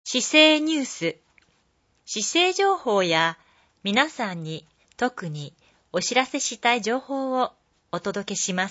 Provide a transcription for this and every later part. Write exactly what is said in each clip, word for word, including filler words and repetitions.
市政ニュース、市政情報や皆さんに特にお知らせしたい情報をお届けします。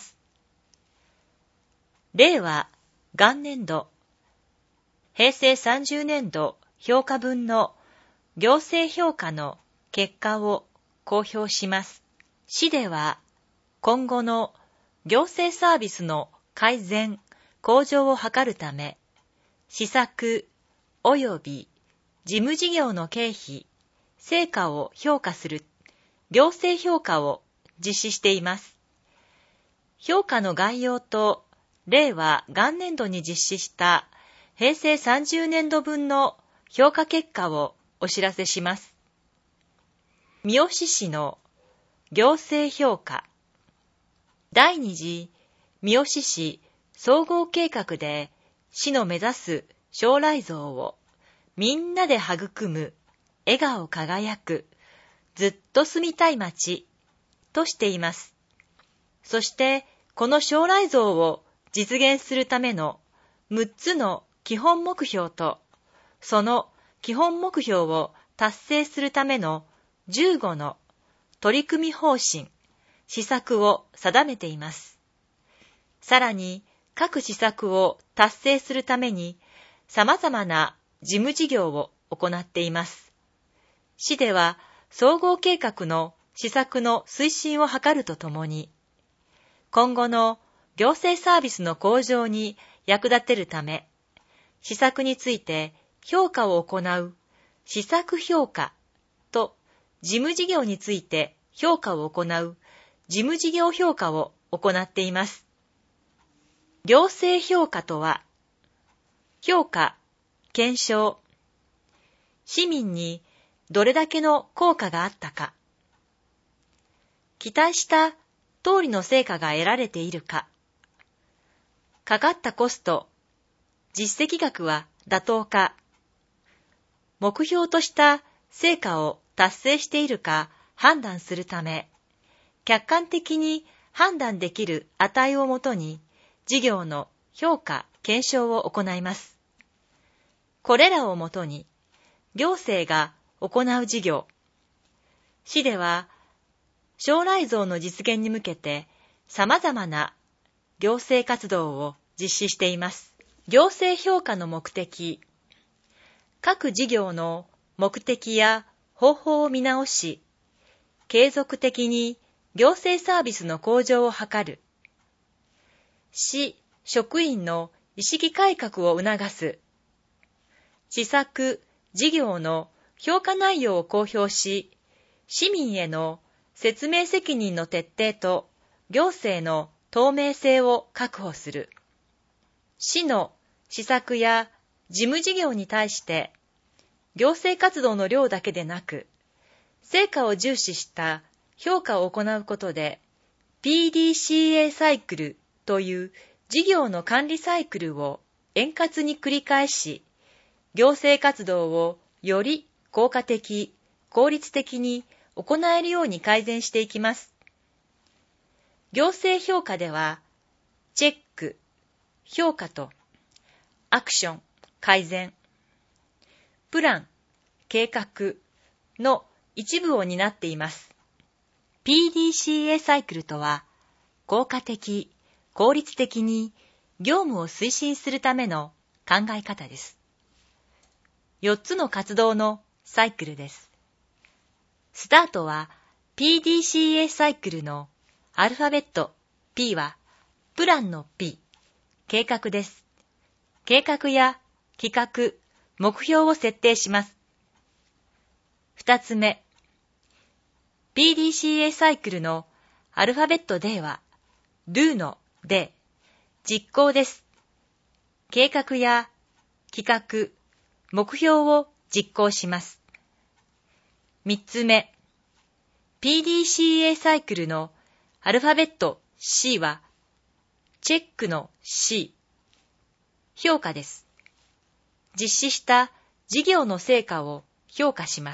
令和元年度、平成さんじゅうねんど評価分の行政評価の結果を公表します。市では今後の行政サービスの改善・向上を図るため、施策及び事務事業の経費、成果を評価する行政評価を実施しています。評価の概要と令和元年度に実施した平成さんじゅうねんど分の評価結果をお知らせします。三好市の行政評価。第二次三好市総合計画で市の目指す将来像をみんなで育む、笑顔輝く、ずっと住みたい街としています。そしてこの将来像を実現するためのむっつの基本目標と、その基本目標を達成するためのじゅうごの取り組み方針、施策を定めています。さらに各施策を達成するために様々な事務事業を行っています。市では総合計画の施策の推進を図るとともに、今後の行政サービスの向上に役立てるため、施策について評価を行う施策評価と、事務事業について評価を行う事務事業評価を行っています。行政評価とは、評価、検証、市民にどれだけの効果があったか、期待した通りの成果が得られているか、かかったコスト、実績額は妥当か、目標とした成果を達成しているか判断するため、客観的に判断できる値をもとに事業の評価・検証を行います。これらをもとに行政が行う事業、市では将来像の実現に向けて様々な行政活動を実施しています。行政評価の目的、各事業の目的や方法を見直し、継続的に行政サービスの向上を図る。市職員の意識改革を促す。施策、事業の評価内容を公表し、市民への説明責任の徹底と行政の透明性を確保する。市の施策や事務事業に対して、行政活動の量だけでなく、成果を重視した評価を行うことで、ピーディーシーエー サイクルという事業の管理サイクルを円滑に繰り返し、行政活動をより効果的、効率的に行えるように改善していきます。行政評価では、チェック、評価と、アクション、改善、プラン、計画の一部を担っています。ピーディーシーエー サイクルとは、効果的、効率的に業務を推進するための考え方です。よっつの活動のサイクルです。スタートは ピーディーシーエー サイクルのアルファベット P はプランの P、計画です。計画や企画、目標を設定します。二つ目、ピーディーシーエー サイクルのアルファベット D は Do の D、実行です。計画や企画、目標を実行します。三つ目、ピーディーシーエー サイクルのアルファベット C はチェックの C、評価です。実施した事業の成果を評価します。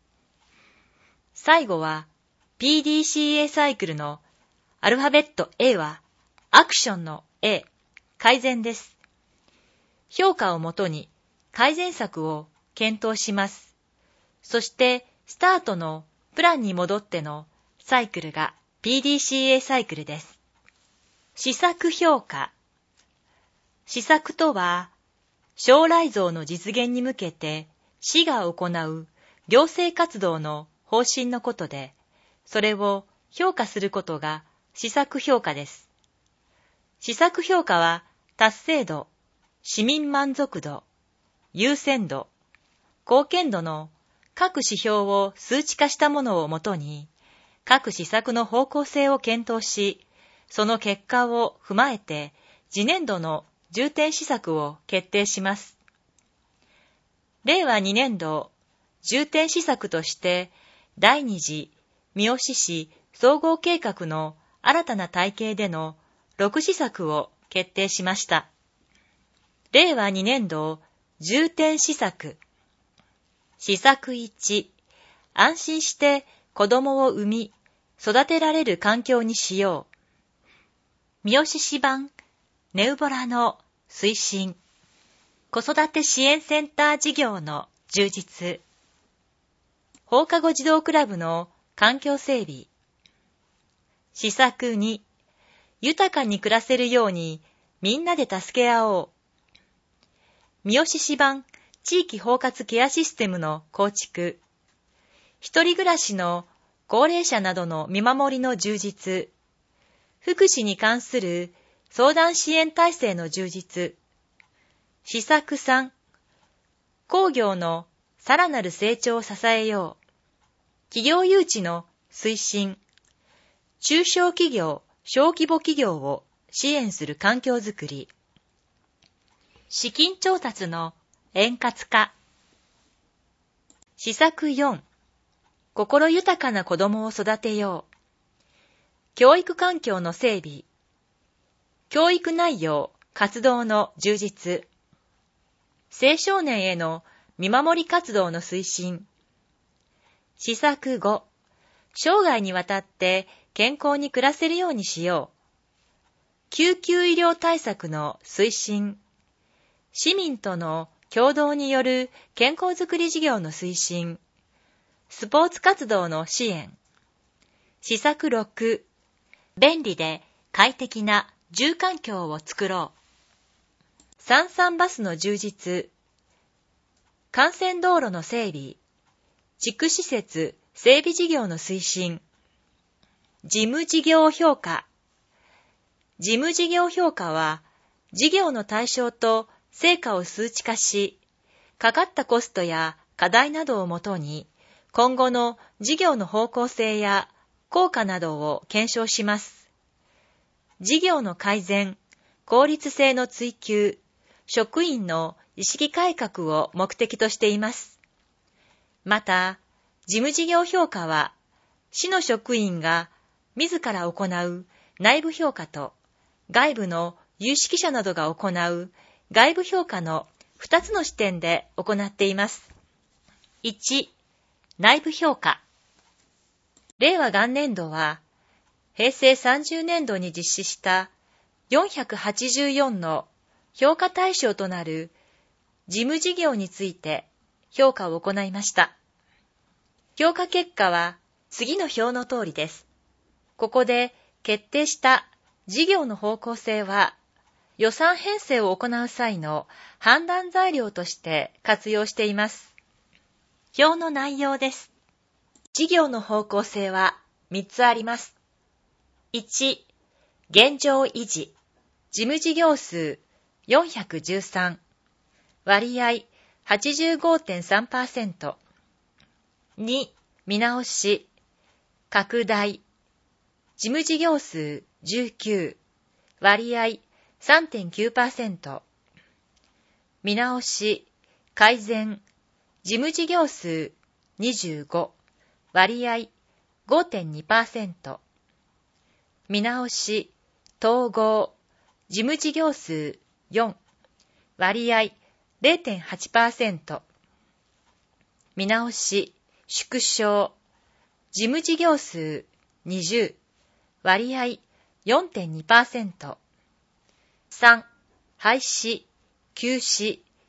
最後は ピーディーシーエー サイクルのアルファベット A はアクションの A、改善です。評価をもとに改善策を検討します。そして、スタートのプランに戻ってのサイクルが ピーディーシーエー サイクルです。施策評価。施策とは、将来像の実現に向けて市が行う行政活動の方針のことで、それを評価することが施策評価です。施策評価は達成度、市民満足度、優先度、貢献度の各指標を数値化したものをもとに、各施策の方向性を検討し、その結果を踏まえて次年度の重点施策を決定します。れいわにねんど重点施策として第二次三好市総合計画の新たな体系でのろく施策を決定しました。れいわにねんど重点施策。施策いち、安心して子供を産み、育てられる環境にしよう。三好市版ネウボラの推進。子育て支援センター事業の充実。放課後児童クラブの環境整備。施策に、豊かに暮らせるようにみんなで助け合おう。三好市版地域包括ケアシステムの構築。一人暮らしの高齢者などの見守りの充実。福祉に関する相談支援体制の充実。施策さん、工業のさらなる成長を支えよう。企業誘致の推進。中小企業、小規模企業を支援する環境づくり。資金調達の円滑化。施策よん、心豊かな子供を育てよう。教育環境の整備。教育内容、活動の充実。青少年への見守り活動の推進。施策ご、生涯にわたって健康に暮らせるようにしよう。救急医療対策の推進。市民との共同による健康づくり事業の推進。スポーツ活動の支援。施策ろく、便利で快適な住環境を作ろう。三々バスの充実。幹線道路の整備。地区施設整備事業の推進。事務事業評価。事務事業評価は、事業の対象と成果を数値化し、かかったコストや課題などをもとに、今後の事業の方向性や効果などを検証します。事業の改善、効率性の追求、職員の意識改革を目的としています。また、事務事業評価は、市の職員が自ら行う内部評価と、外部の有識者などが行う外部評価のふたつの視点で行っています。いち、内部評価。れいわ元年度は、へいせいさんじゅうねんどに実施したよんひゃくはちじゅうよんの評価対象となる事務事業について評価を行いました。評価結果は次の表の通りです。ここで決定した事業の方向性は予算編成を行う際の判断材料として活用しています。表の内容です。事業の方向性はみっつあります。いち、現状維持。事務事業数よんひゃくじゅうさん。割合 はちじゅうごてんさんパーセント。に、見直し。拡大。事務事業数じゅうきゅう。割合 さんてんきゅうパーセント。見直し。改善。事務事業数にじゅうご。割合 ごてんにパーセント。見直し。統合。事務事業数よん。割合 れいてんはちパーセント。見直し。縮小。事務事業数にじゅう。割合 よんてんにパーセント。さん、廃止、休止。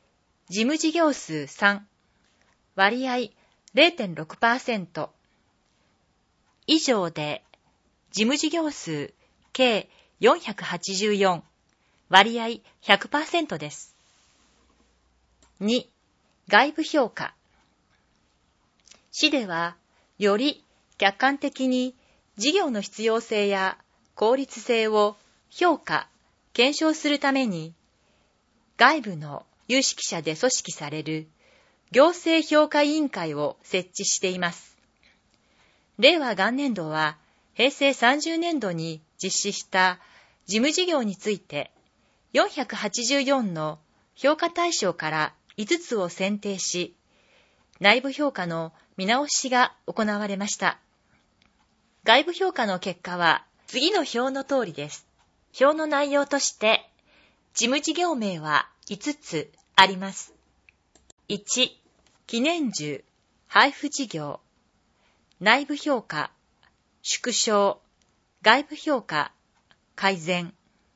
事務事業数さん、割合 れいてんろくパーセント。以上で、事務事業数計よんひゃくはちじゅうよん、割合 ひゃくパーセント です。に、外部評価。市では、より客観的に事業の必要性や効率性を評価、検証するために、外部の有識者で組織される行政評価委員会を設置しています。令和元年度は、平成さんじゅうねんどに実施した事務事業について、よんひゃくはちじゅうよんの評価対象からいつつを選定し、内部評価の見直しが行われました。外部評価の結果は次の表の通りです。表の内容として、事務事業名はいつつあります。いち、記念樹、配布事業。内部評価、縮小、外部評価、改善。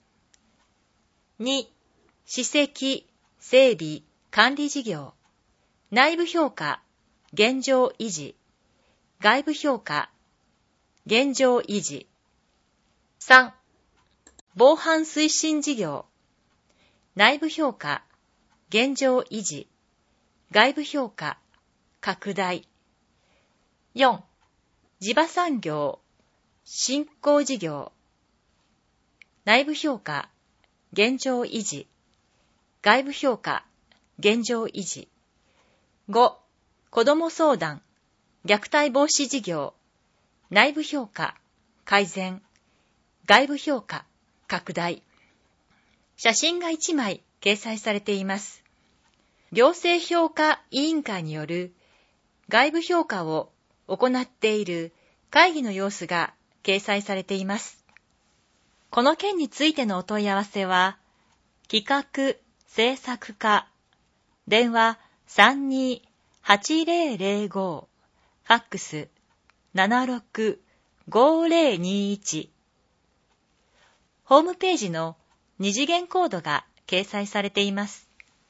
に、史跡、整備、管理事業。内部評価、現状維持。外部評価、現状維持。さん、防犯推進事業。内部評価、現状維持。外部評価、拡大。よん、地場産業、振興事業。内部評価、現状維持。外部評価、現状維持。ご、子ども相談、虐待防止事業。内部評価、改善。外部評価、拡大。写真がいちまい掲載されています。行政評価委員会による外部評価を行っている会議の様子が掲載されています。この件についてのお問い合わせは、企画制作課、電話 さんにーはちぜろぜろご、ファックス ななろくごぜろにいち。ホームページの二次元コードが掲載されています。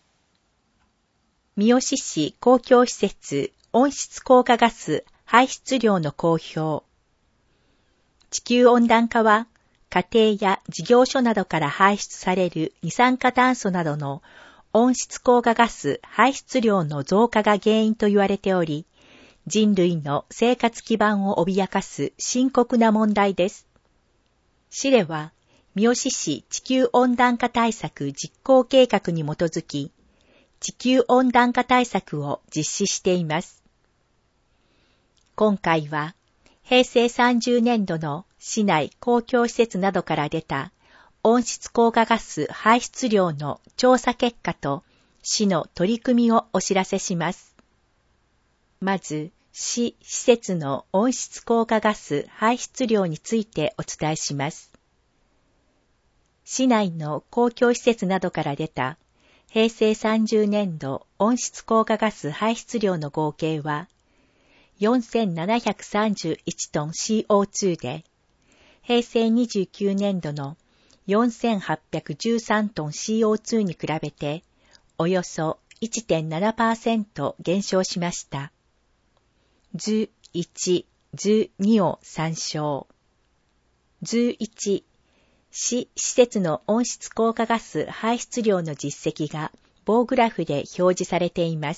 三好市公共施設温室効果ガス排出量の公表。地球温暖化は家庭や事業所などから排出される二酸化炭素などの温室効果ガス排出量の増加が原因と言われており、人類の生活基盤を脅かす深刻な問題です。市では、三好市地球温暖化対策実行計画に基づき、地球温暖化対策を実施しています。今回は、平成さんじゅうねんどの市内公共施設などから出た温室効果ガス排出量の調査結果と市の取り組みをお知らせします。まず、市施設の温室効果ガス排出量についてお伝えします。市内の公共施設などから出た平成さんじゅうねんど温室効果ガス排出量の合計はよんせんななひゃくさんじゅういちトン シーオーツー で、平成にじゅうきゅうねんどのよんせんはっぴゃくじゅうさんトン シーオーツー に比べておよそ いってんななパーセント 減少しました。図いち、図にを参照。図いち、市施設の温室効果ガス排出量の実績が棒グラフで表示されています。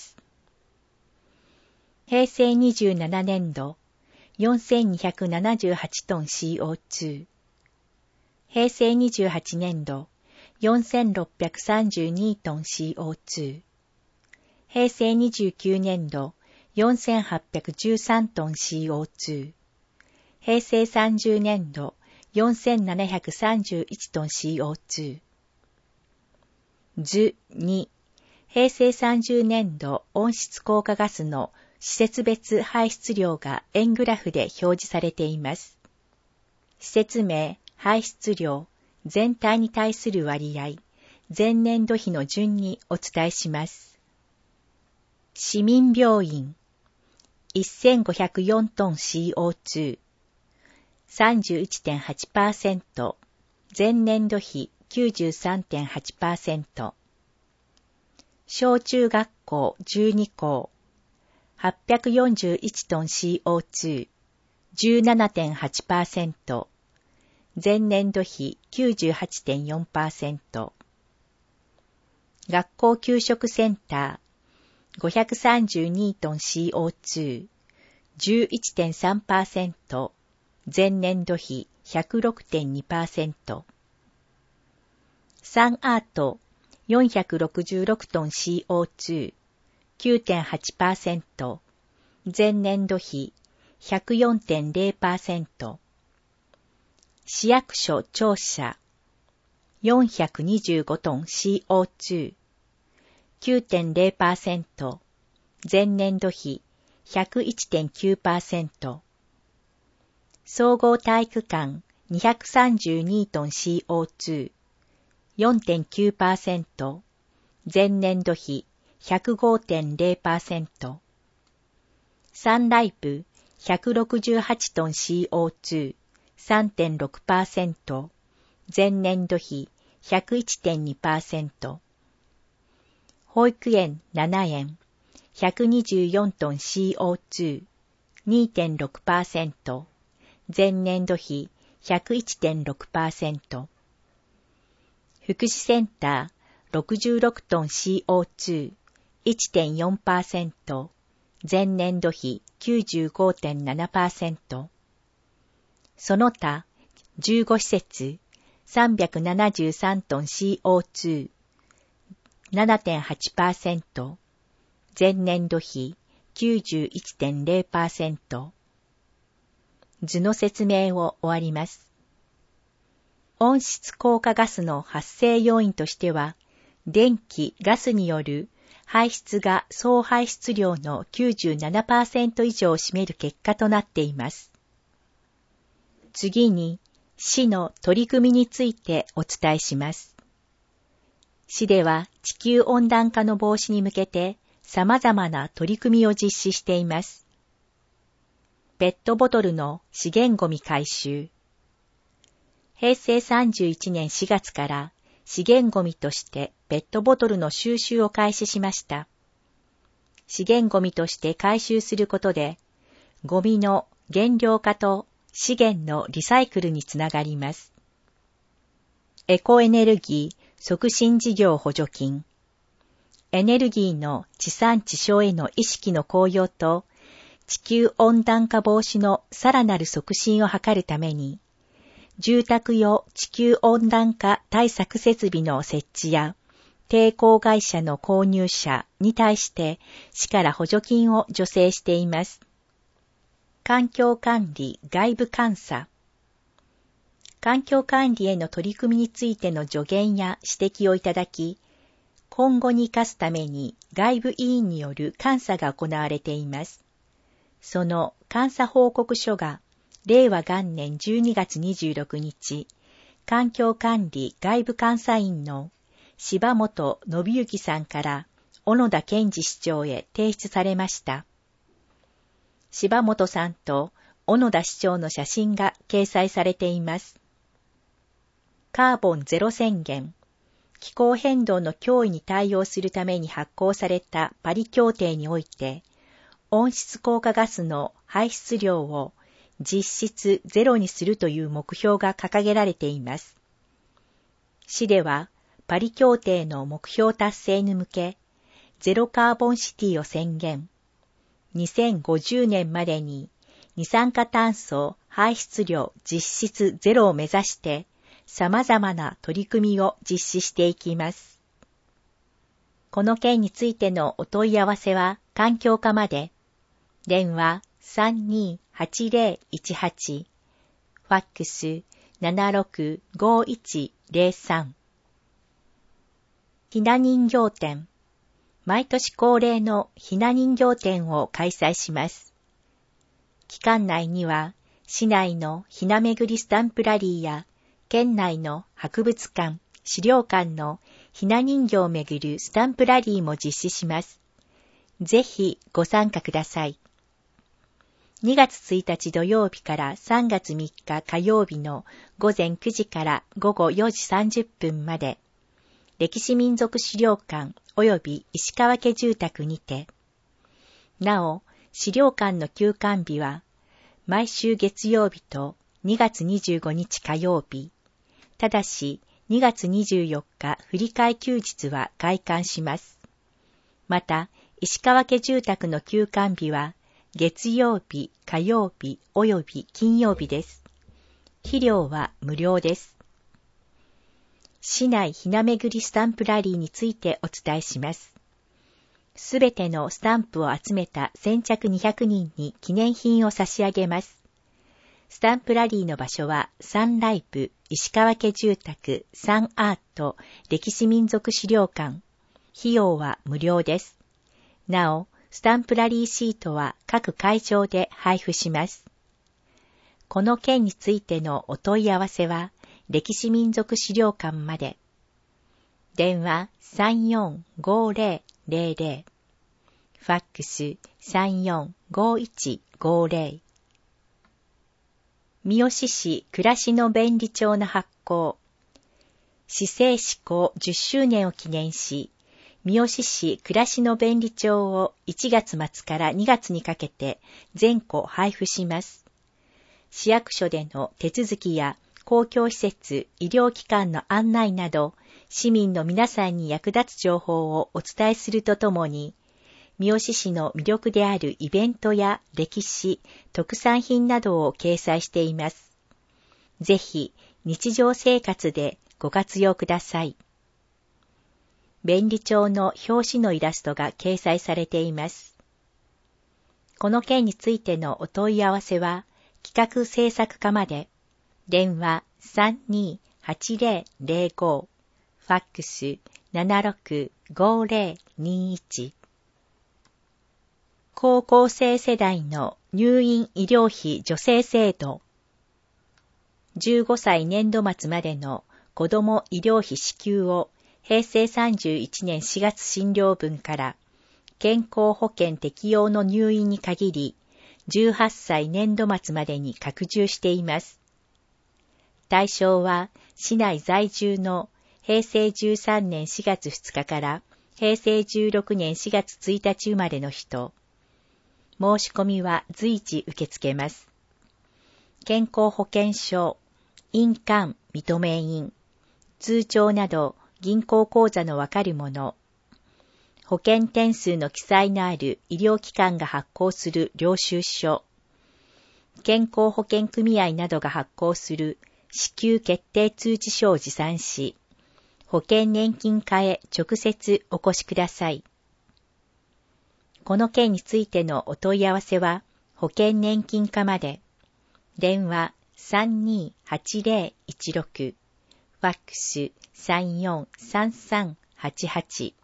平成にじゅうななねんど、よんせんにひゃくななじゅうはちトン シーオーツー。平成にじゅうはちねんど、よんせんろっぴゃくさんじゅうにトン シーオーツー。平成にじゅうきゅうねんど、よんせんはっぴゃくじゅうさんトン シーオーツー。平成さんじゅうねんど、よんせんななひゃくさんじゅういちトン シーオーツー。図に、平成さんじゅうねんど温室効果ガスの施設別排出量が円グラフで表示されています。施設名、排出量、全体に対する割合、前年度比の順にお伝えします。市民病院、せんごひゃくよんトン シーオーツー、さんじゅういってんはちパーセント、前年度比 きゅうじゅうさんてんはちパーセント。 小中学校じゅうにこう、はっぴゃくよんじゅういちトン シーオーツー、じゅうななてんはちパーセント、前年度比 きゅうじゅうはちてんよんパーセント。学校給食センター、ごひゃくさんじゅうにトン シーオーツー、じゅういってんさんパーセント、前年度比 ひゃくろくてんにパーセント。サンアート、よんひゃくろくじゅうろくトン シーオーツー、きゅうてんはちパーセント、前年度比 ひゃくよんてんゼロパーセント。市役所庁舎、よんひゃくにじゅうごトン シーオーツー、きゅうてんゼロパーセント、前年度比 ひゃくいちてんきゅうパーセント。総合体育館にひゃくさんじゅうにトン シーオーツー、よんてんきゅうパーセント、前年度比 ひゃくごてんゼロパーセント。サンライブひゃくろくじゅうはちトン シーオーツー、さんてんろくパーセント、前年度比 ひゃくいちてんにパーセント。保育園ななえん、ひゃくにじゅうよんトン シーオーツー、にてんろくパーセント、前年度比 ひゃくいちてんろくパーセント。福祉センターろくじゅうろくトン シーオーツー、いってんよんパーセント、前年度比 きゅうじゅうごてんななパーセント。その他じゅうご施設さんびゃくななじゅうさんトン シーオーツー、ななてんはちパーセント、前年度比 きゅうじゅういちてんゼロパーセント。図の説明を終わります。温室効果ガスの発生要因としては、電気・ガスによる排出が総排出量の きゅうじゅうななパーセント 以上を占める結果となっています。次に、市の取り組みについてお伝えします。市では地球温暖化の防止に向けて様々な取り組みを実施しています。ペットボトルの資源ごみ回収。へいせいさんじゅういちねんしがつから資源ごみとしてペットボトルの収集を開始しました。資源ごみとして回収することで、ゴミの減量化と資源のリサイクルにつながります。エコエネルギー促進事業補助金。エネルギーの地産地消への意識の向上と地球温暖化防止のさらなる促進を図るために、住宅用地球温暖化対策設備の設置や抵抗会社の購入者に対して市から補助金を助成しています。環境管理外部監査。環境管理への取り組みについての助言や指摘をいただき、今後に生かすために外部委員による監査が行われています。その監査報告書が、れいわがんねんじゅうにがつにじゅうろくにち、環境管理外部監査員の柴本信之さんから小野田健二市長へ提出されました。柴本さんと小野田市長の写真が掲載されています。カーボンゼロ宣言。気候変動の脅威に対応するために発行されたパリ協定において、温室効果ガスの排出量を実質ゼロにするという目標が掲げられています。市ではパリ協定の目標達成に向け、ゼロカーボンシティを宣言。にせんごじゅうねんまでに二酸化炭素排出量実質ゼロを目指して様々な取り組みを実施していきます。この件についてのお問い合わせは環境課まで、電話 さんにーはちぜろいちはち、ファックス ななろくごいちぜろさん。ひな人形展。毎年恒例のひな人形展を開催します。期間内には、市内のひなめぐりスタンプラリーや、県内の博物館、資料館のひな人形をめぐるスタンプラリーも実施します。ぜひご参加ください。にがつついたち土曜日からさんがつみっか火曜日のごぜんくじからごごよじさんじゅっぷんまで、 歴史民俗資料館及び石川家住宅にて、なお、資料館の休館日は、毎週月曜日とにがつにじゅうごにち火曜日、ただしにがつにじゅうよっか振り替え休日は開館します。また、石川家住宅の休館日は、月曜日、火曜日及び金曜日です。費料は無料です。市内ひなめぐりスタンプラリーについてお伝えします。すべてのスタンプを集めた先着にひゃくにんに記念品を差し上げます。スタンプラリーの場所はサンライブ石川家住宅サンアート歴史民俗資料館。費用は無料です。なお、スタンプラリーシートは各会場で配布します。この件についてのお問い合わせは歴史民俗資料館まで。電話 さんよんごぜろぜろぜろ、ファックス さんよんごいちごぜろ。三好市暮らしの便利帳の発行。市政施行じゅっしゅうねんを記念し、三好市暮らしの便利帳をいちがつまつからにがつにかけて全戸配布します。市役所での手続きや公共施設、医療機関の案内など、市民の皆さんに役立つ情報をお伝えするとともに、三好市の魅力であるイベントや歴史、特産品などを掲載しています。ぜひ、日常生活でご活用ください。便利帳の表紙のイラストが掲載されています。この件についてのお問い合わせは、企画制作課まで、電話 さんにーはちぜろぜろご、ファックス ななろくごぜろにいち。高校生世代の入院医療費助成制度。じゅうごさい年度末までの子ども医療費支給を平成さんじゅういちねんしがつ診療分から健康保険適用の入院に限りじゅうはっさい年度末までに拡充しています。対象は市内在住の平成じゅうさんねんしがつふつかから平成じゅうろくねんしがつついたち生まれの人。申し込みは随時受け付けます。健康保険証、印鑑認め印、通帳など銀行口座のわかるもの、保険点数の記載のある医療機関が発行する領収書、健康保険組合などが発行する支給決定通知書を持参し、保険年金課へ直接お越しください。この件についてのお問い合わせは、保険年金課まで、電話 さんにーはちぜろいちろく、ファックス さんよんさんさんはちはち。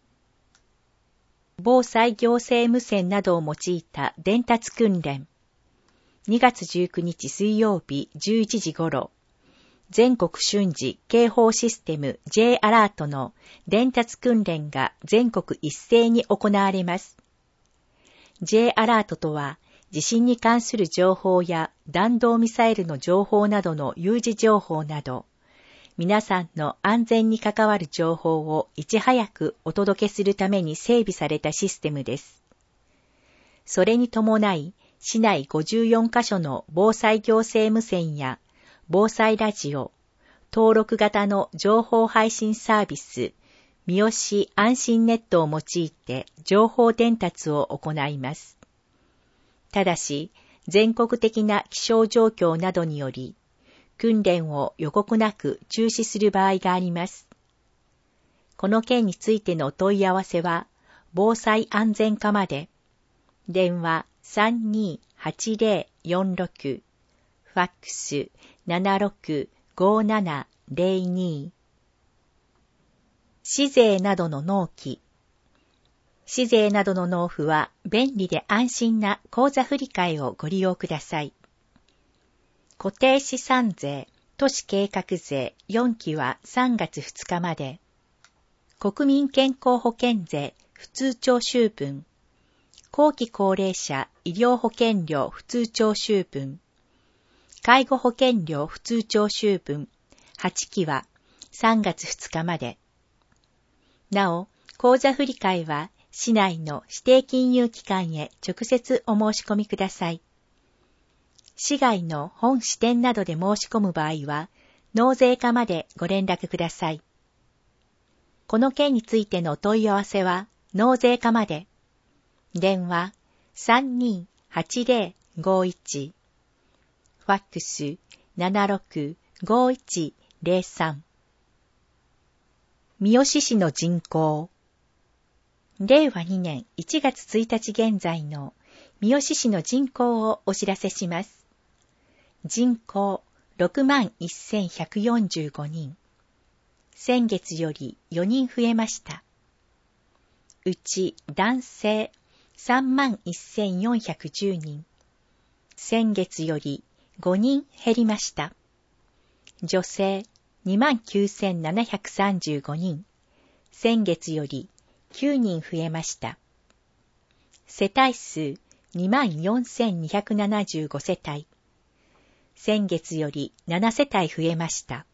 防災行政無線などを用いた伝達訓練。にがつじゅうくにち水曜日じゅういちじ頃、全国瞬時警報システム J アラートの伝達訓練が全国一斉に行われます。J アラートとは、地震に関する情報や弾道ミサイルの情報などの有事情報など、皆さんの安全に関わる情報をいち早くお届けするために整備されたシステムです。それに伴い、市内ごじゅうよんカ所の防災行政無線や防災ラジオ、登録型の情報配信サービス、三好安心ネットを用いて情報伝達を行います。ただし、全国的な気象状況などにより、訓練を予告なく中止する場合があります。この件についてのお問い合わせは、防災安全課まで、電話 さんにーはちぜろよんろく、ファックス ななろくごななぜろに。市税などの納期。市税などの納付は便利で安心な口座振替をご利用ください。固定資産税、都市計画税よんきはさんがつふつかまで。国民健康保険税普通徴収分。後期高齢者医療保険料普通徴収分。介護保険料普通徴収分はちきはさんがつふつかまで。 なお、口座振替は市内の指定金融機関へ直接お申し込みください。市外の本支店などで申し込む場合は、納税課までご連絡ください。この件についてのお問い合わせは、納税課まで。電話 さんにーはちぜろごいち、ファックス ななろくごいちぜろさん。三好市の人口。れいわにねんいちがつついたち現在の三好市の人口をお知らせします。人口ろくまんせんひゃくよんじゅうごにん。先月よりよにん増えました。うち男性さんまんせんよんひゃくじゅうにん。先月よりごにん減りました。女性にまんきゅうせんななひゃくさんじゅうごにん。先月よりきゅうにん増えました。世帯数にまんよんせんにひゃくななじゅうごせたい。先月よりななせたい増えました。